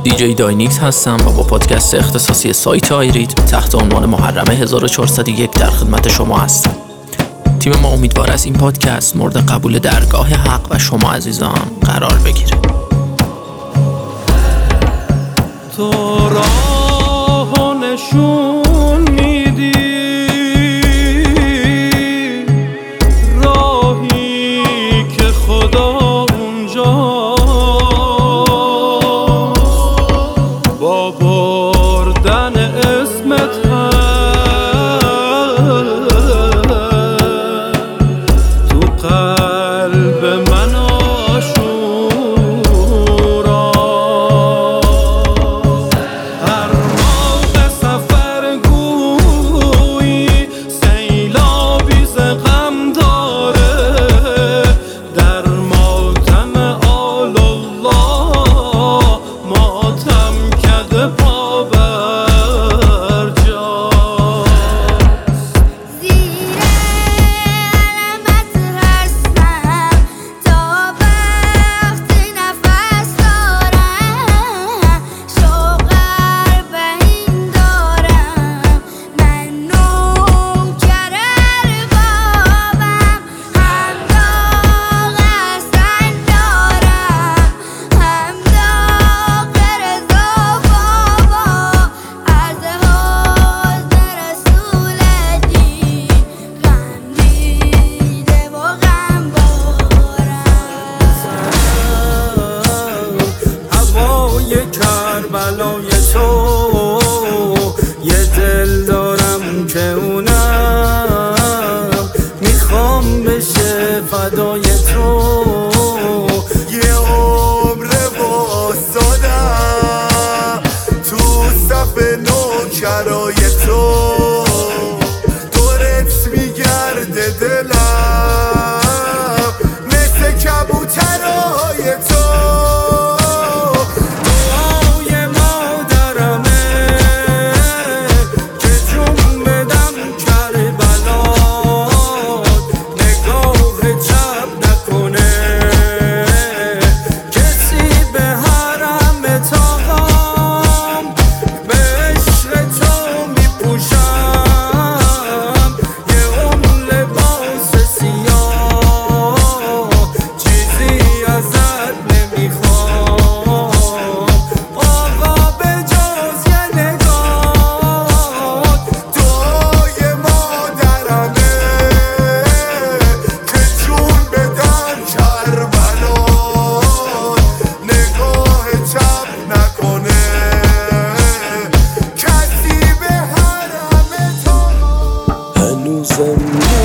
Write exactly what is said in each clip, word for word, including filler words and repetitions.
دیجی داینیکس هستم و با پادکست اختصاصی سایت آیریتم تحت عنوان محرم هزار و چهارصد و یک در خدمت شما هستم. تیم ما امیدوار است این پادکست مورد قبول درگاه حق و شما عزیزان قرار بگیره. تو راه نشون میدی، راهی که خدا اونجاست، با بردن اسمت تو قلب من آشورا. هر موقع سفر گویی سیلابی ز غم داره، در ماتم آل الله ماتم کده پا بر جاست. زیر علمت هستم تا وقتی نفس دارم، شوق اربعین دارم، من نوکر اربابم، هم داغ حسن دارم هم داغ رضا بابا، عرض حزن رسول دین غم دیده و غمبارم. هوای کربلای تو یه دل دارم که اونم میخوام بشه فدای تو. یه عمر واسادم تو صف نوکرای تو، دورت میگرده دلم مثل کبوترای تو. دعای مادرمه که جون بدم کربلات، نگاه چپ نکنه کسی به حرم تاقم، به عشق تو میپوشم یه عمر لباس سیاه، چیزی ازت نمیخوام آقا به جز یه نگاه. دعای مادرمه که جون بدم کربلات، نگاه چپ نکنه کسی به حرم تو. هنوزم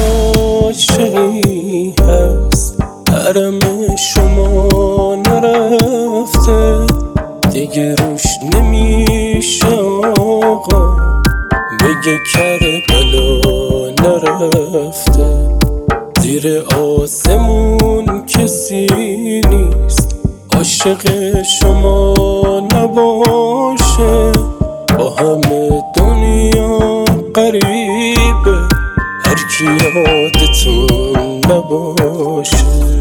عاشقی هست، حرم شما نرفته دیگه، روش نمیشه آقا بگه کربلا نرفته. زیر آسمون کسی نیست عاشق شما نباشه، با همه دنیا قریبه هر کی یادتون نباشه.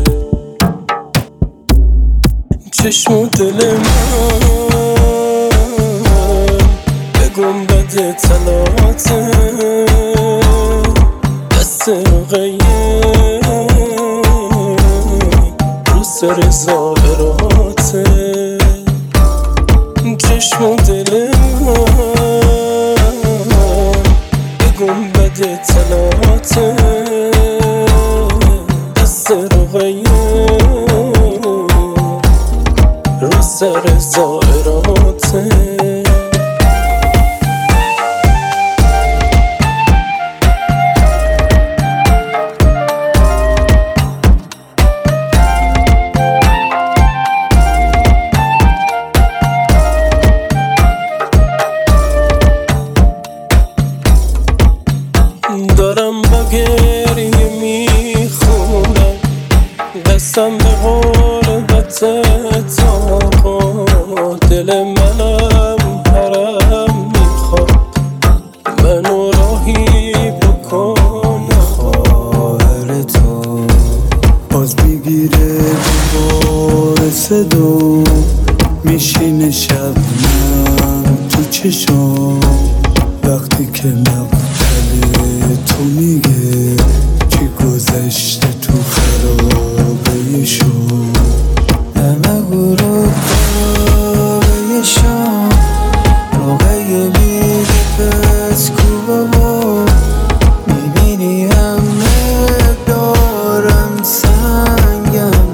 چشم و دل من به گنبد طلاته، دست رقیه رو سر زائراته. چشم و دل من به گنبد طلاته، دست رقیه رو سر زائراته. دارم با گریه میخونم دستم به غربت آقا، دل منم حرم میخواد منو راهی بکن. خواهر تو باز بگیره باعث دو میشینه شبنم تو چشم وقتی که مقتل تو میگه چی گذشته تو خرابه شو همه غروب خرابه شام روغه میگه پس کو بابا میبینی همه دارن سنگم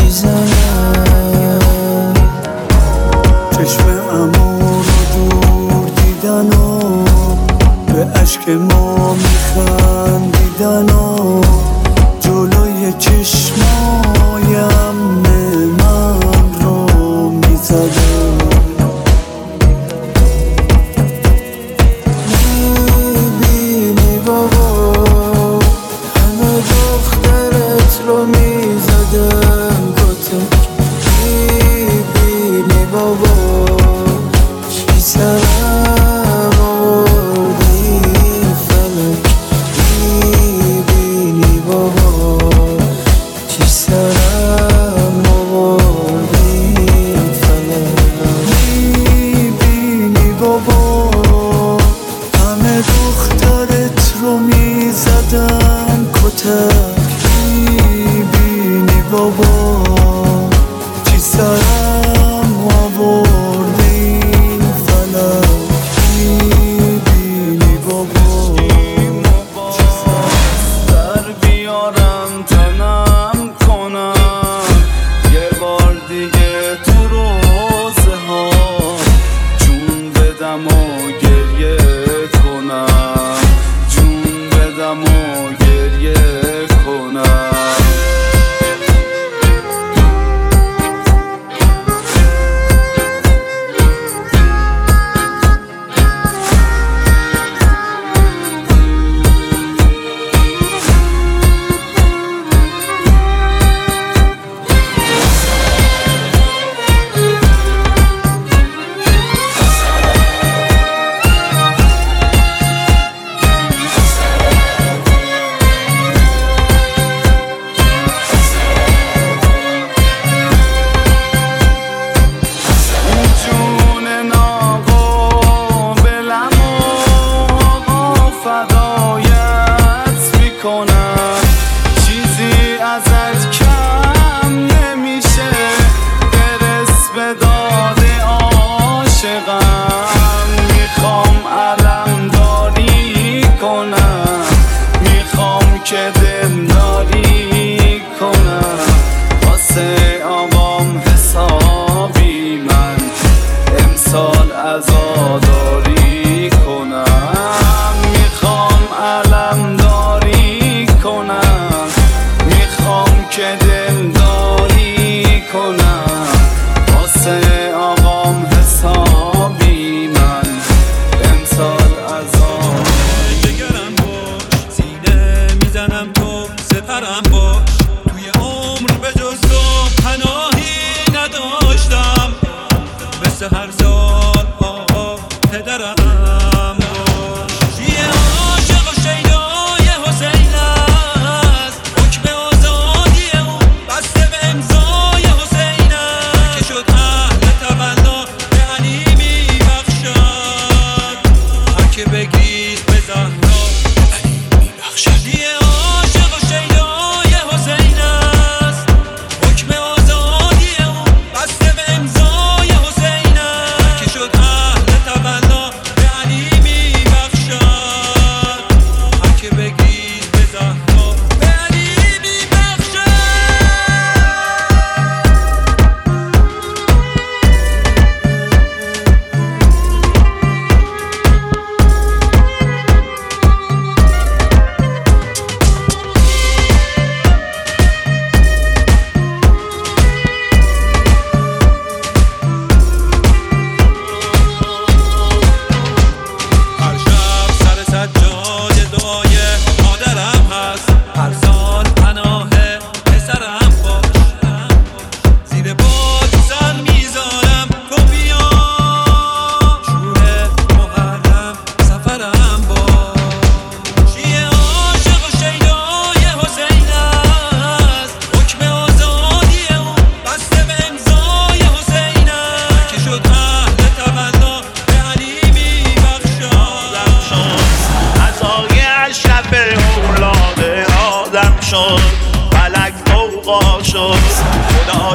میزنن چشم امو رو دور دیدن و به عشق ما میخندیدن و جلوی چشمایم من رو میزدن میبینی بابا همه دخترت رو میزدن کتک میبینی بابا چی سرم آوردی فلک میبینی بابا چی سرم آوردی فلک میبینی بابا همه دخترت رو میزدن کتک میبینی بابا چی سرم آوردی فلک میبینی بابا چی سرم در بیارم تنم کنم یه بار دیگه تو روزه ها جون بدم و گریه کنم جون بدم و گریه کنم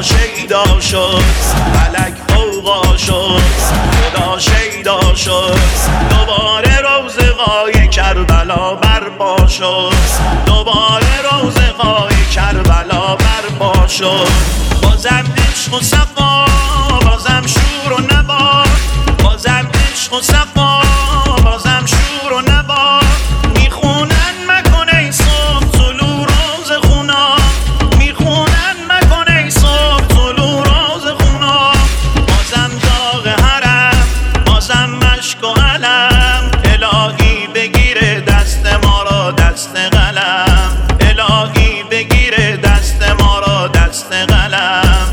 خدا شیدا شد، فلک غوغا شد، خدا شیدا شد. دوباره روزگای کربلا برپا شد، دوباره روزگای کربلا برپا شد. بازم عشق و صفا، بازم شور و نبا، بازم عشق و صفا، بازم شور و نبا. میخونن مکن ای صبح طلوع روز خونا، میخونن مکن ای صبح طلوع روز خونا. بازم داغ حرم، بازم مشک و علم. الهی بگیره دست ما را دست قلم، الهی بگیره دست ما را دست قلم.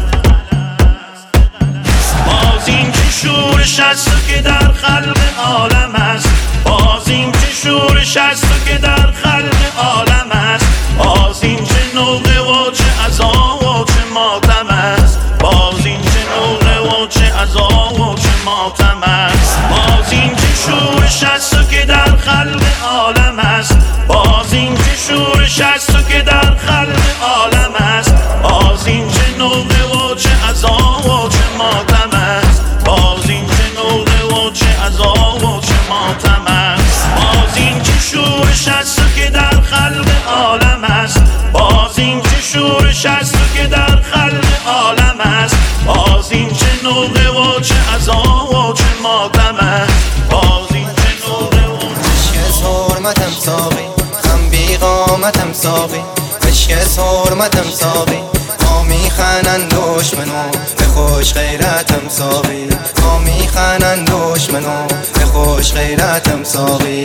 باز این که شورش است که در خلق عالم است، باز این که شورش است که در خلق عالم است. باز این چه نوقه و چه عزا و چه ماتم است، باز این چه نوقه و چه عزا و چه ماتم است. باز این که شورش است که در خلق عالم است، باز این که شورش است که در خلق عالم است. باز این چه نوقه و چه عزا و چه ماتم است، باز این چه نوقه و چه عزا و چه ماتم است. باز این که شورش است که در خلق عالم است، باز این که شورش است که در خلق عالم است. باز این چه نوقه و چه عزا و چه ماتم است، باز این چه نوقه و عشق حرمتم ساقی، خم بی قامتم ساقی، عشق حرمتم ساقی. ما میخنن دشمنو به خوش غیرتم ساقی، ما میخنن دشمنو به خوش غیرتم ساقی.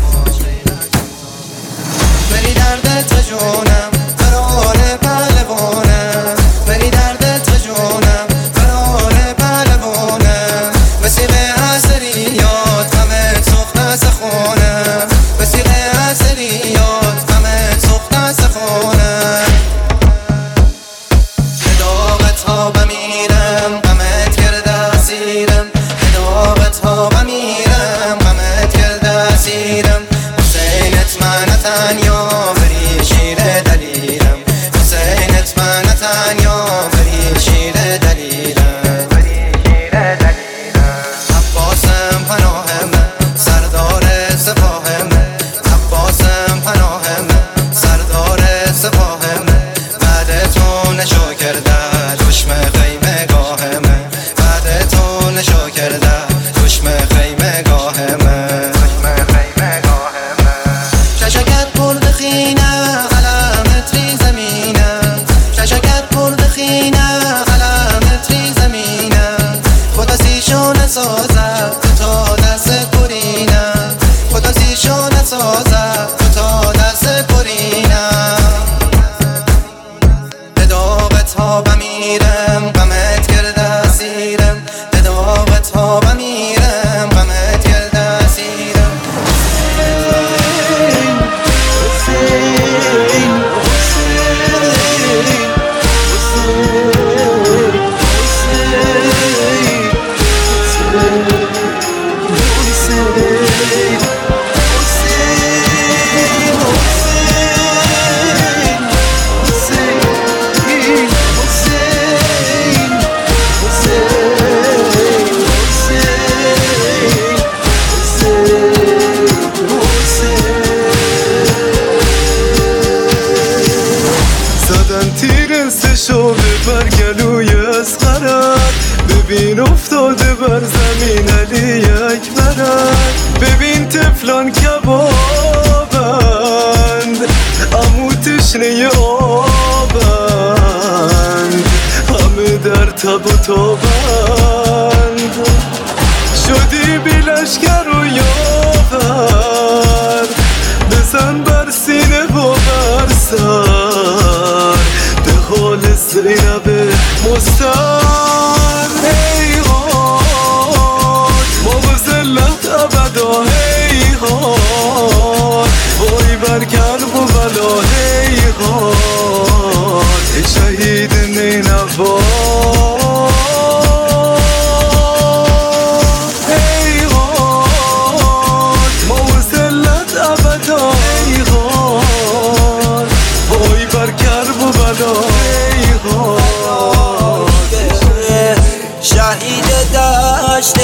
بری دردت به جونم قرار پهلوانم، بری دردت به جونم قرار پهلوانم. وسیقه حسریات همه سخت سخونم، وسیقه حسریات همه سخت سخونم. به داغت ها بمیرم غمت کرده اسیرم، به داغت ها بمیرم غمت کرده اسیرم. حسینت من تنیا بری شیر دلیرم، حسینت من تنیا بری شیر دلیرم. عباسم پناه من سردار سپاه من، عباسم پناه من سردار سپاه من. بعد تو نشو کرده دشمن خیمه گاه من، بعد تو نشو کرده دشمن خیمه گاه من. ششکت برد خینه علامت ری زمینه، ششکت برد خینه علامت ری زمینه. خدا سیشو نسازه تا دست کرینه، خدا سیشو نسازه تا دست کرینه. به داغت ها بمیرم غمت کرده اسیرم، به داغت ها بمیرم غمت کرده اسیرم. زدن تیر سشو ببر گلوی اصغرت، ببین افتاده بر زمین علی اکبرت. ببین تفلان کبابند امو تشنه آبند، همه در تب و تابند. شدی بی لشکر و یاور، بزن بر سینه و بر سر، به حال زینب مستر. هیهات ما به ذلت ابدا، هیهات وای بر کرب و بلا. هیهات شهید نینوا، هیهات ما به ذلت ابدا. هیهات وای بر کرب و بلا. هیهات دشت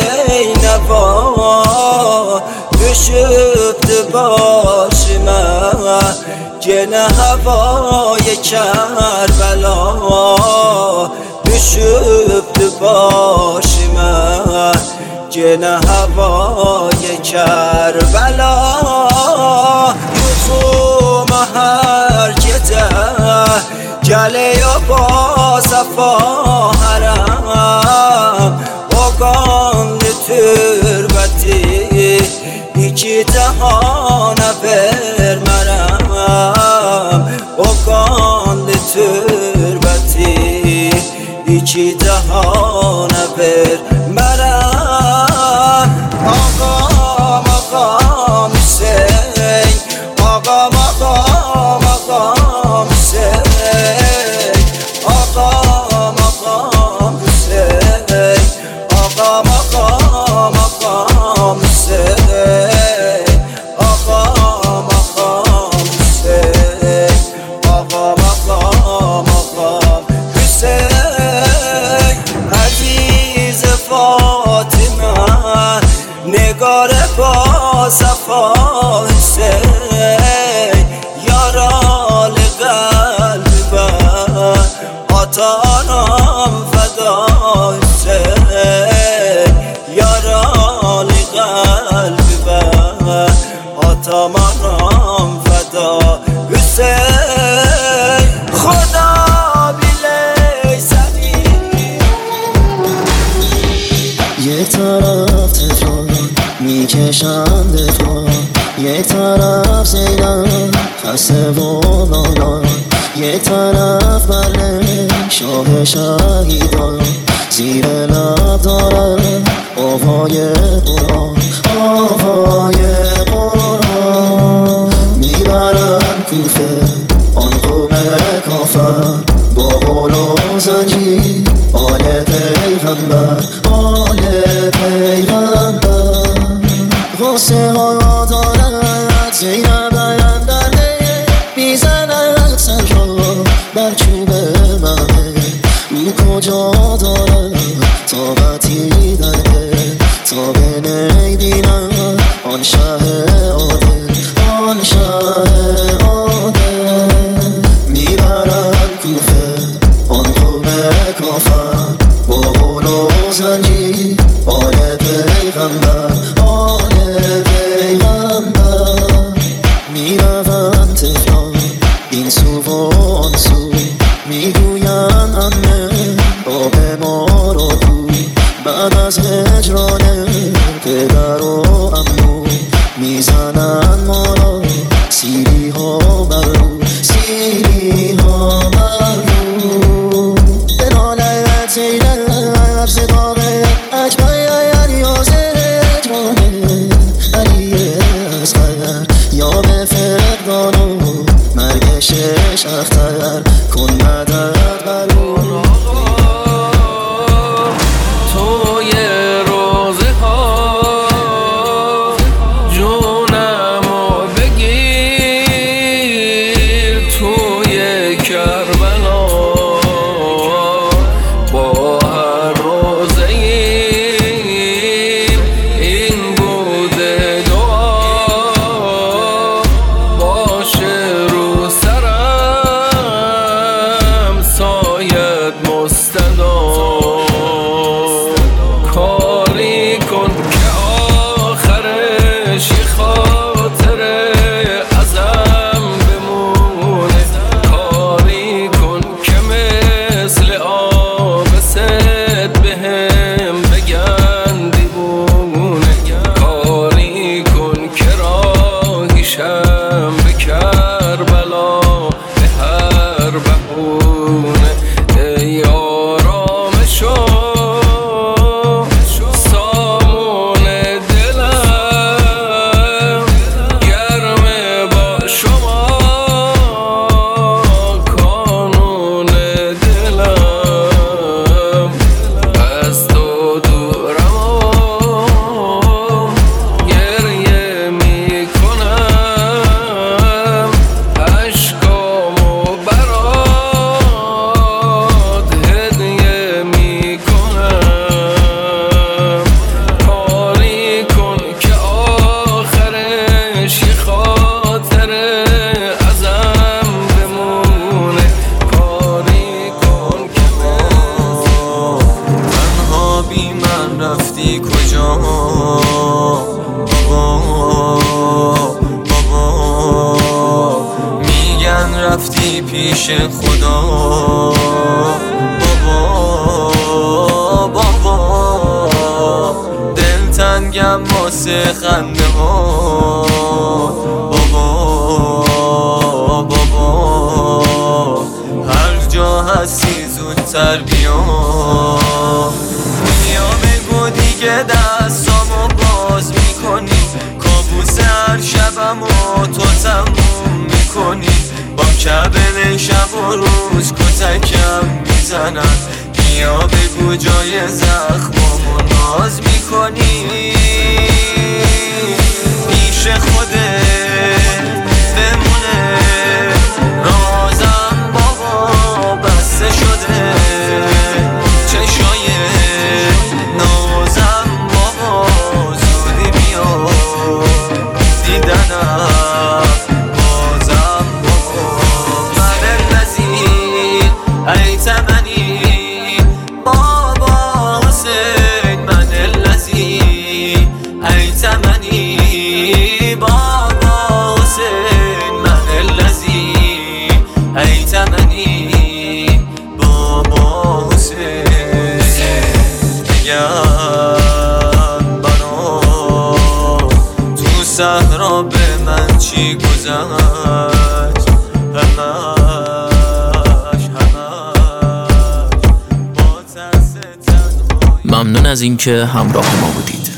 نینوا düşüptü başıma gene havaya Kerbela düşüptü başıma gene havaya Kerbela yuxuma her gece geliyor bu safaharam o qanlı türbəti iki cahana vermərəm o qanlı türbəti iki cahana vermərəm ağam ağam Hüseyin ağam ağam ağam Hüseyin ağam ağam Hüseyin ağam ağam ağam Hüseyin ağam ağam Hüseyin ağam ağam ağam Hüseyin عزیز فاطمه نگار با صفا حسین یارال قلب آتانم فدا حسین یارال قلب آتانم فدا حسین خدا یک طرف تهران میکشم دفاع یک طرف زینب خسته و نالان یک طرف بله شاه شهیدان زیر لب دارم آوای قرآن آوای قرآن میبرم کوفه آن قوم کافر با قول و زنجیر آل پیغمبر آل پیغمبر غصه ها دارد زینب اندرده میزند سر را بر چوب مهمه او کجا دارد طاقتی در دل تا به نبینم آن شه عادل آن شه عادل میبرم کوفه آن قوم کافر با قول و زنجیر آل پیغمبر آل پیغمبر میروم تهران این سو و آن سو میگویم عمه آب ما را کو بعد از هجران پدر و عمو میزنن ما را سیری ها بر رو سیری ها بر رو به نالت زینب صداق اکبر علی هجرانه علی اصغر یا به فقدان و مرگ شش اختر کن مدد بر رو توی روزه ها جونمو بگیر توی کربلا با هر روزه این بوده دعا باشه رو سرم سایت مستدام کاری کن که آخرش یه خاطره ازم بمونه کاری کن که مثل آب سد بهم بگن دیوونه کاری کن که راهیشم به کربلا به هر بهونه ای آرامش رفتی کجا بابا بابا میگن رفتی پیش خدا بابا بابا دلتنگم واسه خنده ها بابا بابا هر جا هستی زودتر بیا بیا بگو دیگه دستامو باز میکنی کابوس هر شبمو تو تموم میکنی با کبل شب و روز کتکم میزنن بیا بگو جای زخمامو ناز میکنی پیش خودت بمونه رازم بابا بسته شده چشای نازم بابا زودی بیا دیدنم بازم بابا من الذی ایتمنی بابا حسین من الذی ایتمنی بابا حسین من الذی ایتمنی بابا حسین بگم بنا تو صحرا به من چی گذشت همش همش با ترس تنهایی. ممنون از اینکه همراه ما بودید.